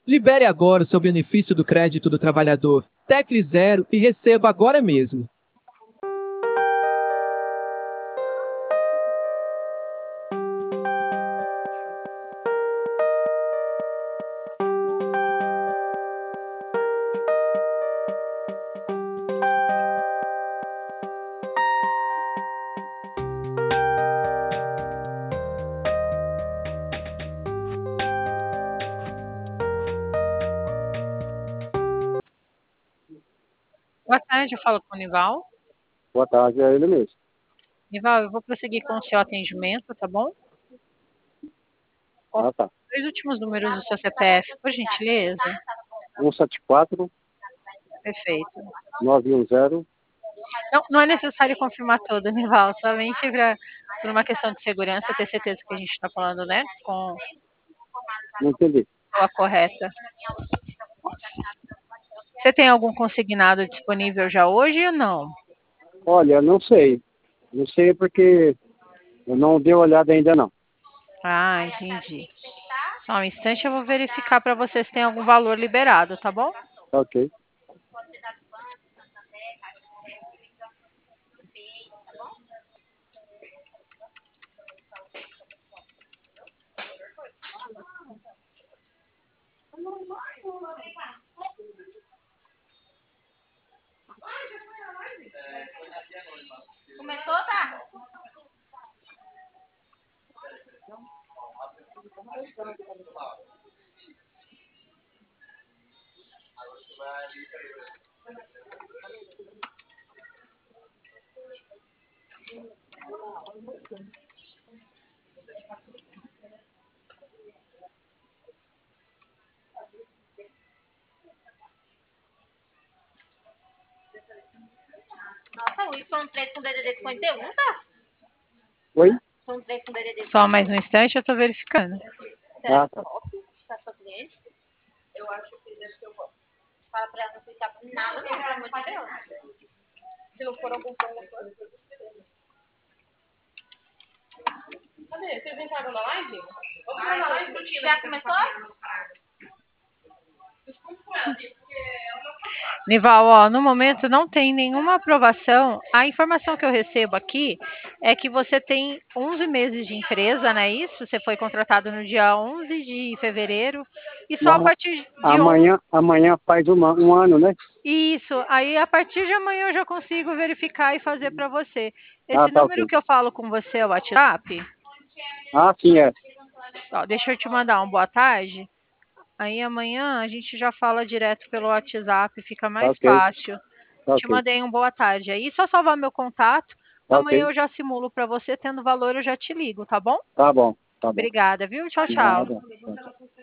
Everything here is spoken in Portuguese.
Libere agora o seu benefício do crédito do trabalhador. Tecle 0 e receba agora mesmo. Boa tarde, eu falo com o Nival. Boa tarde, é ele mesmo. Nival, eu vou prosseguir com o seu atendimento, tá bom? Ah, tá. Os dois últimos números do seu CPF, por gentileza. 174 Perfeito. 910. Não é necessário confirmar tudo, Nival, somente por uma questão de segurança, ter certeza que a gente está falando, né, com Não entendi. a correta. Você tem algum consignado disponível já hoje ou não? Olha, não sei. Não sei porque eu não dei olhada ainda não. Ah, entendi. Só um instante, eu vou verificar para você se tem algum valor liberado, tá bom? Ok. Começou, tá? Nossa, Luiz, são 3 com DDD 51, tá? Oi? São 3 com DDD 51. Só mais um instante, eu tô verificando. Ah, tá. Pra sua cliente? Eu acho que deve ser o voto. Fala pra ela não clicar por nada, não, pelo amor de Deus. Se não for algum promotor. Cadê? Vocês entraram na live? Vamos entrar na live, já começou? Nival, ó, no momento não tem nenhuma aprovação. A informação que eu recebo aqui é que você tem 11 meses de empresa, não é isso? Você foi contratado no dia 11 de fevereiro e só a Mas partir de 11... amanhã faz um ano, né? Isso, aí a partir de amanhã eu já consigo verificar e fazer para você. Ah, Esse tá número ok. que eu falo com você é o WhatsApp? Ah, sim, é. Ó, deixa eu te mandar um boa tarde. Aí amanhã a gente já fala direto pelo WhatsApp, fica Tá mais ok. fácil. Tá Te ok. mandei um boa tarde aí, só salvar meu contato. Tá Amanhã ok. eu já simulo para você, tendo valor eu já te ligo, tá bom? Tá bom. Tá bom. Obrigada, viu? Tchau, tchau. Nada. Tá, tá.